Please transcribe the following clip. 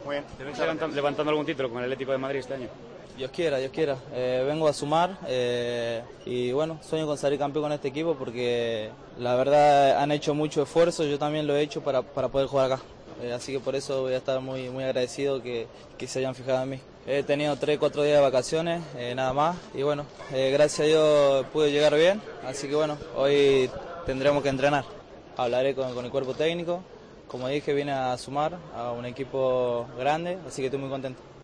Muy bien. ¿Te ves levantando algún título con el Atlético de Madrid este año? Dios quiera, Dios quiera. Vengo a sumar y bueno, sueño con salir campeón con este equipo porque la verdad han hecho mucho esfuerzo, yo también lo he hecho para poder jugar acá. Así que por eso voy a estar muy agradecido que se hayan fijado en mí. He tenido 3-4 días de vacaciones, nada más, y bueno, gracias a Dios pude llegar bien, así que bueno, hoy tendremos que entrenar. Hablaré con el cuerpo técnico, como dije, vine a sumar a un equipo grande, así que estoy muy contento.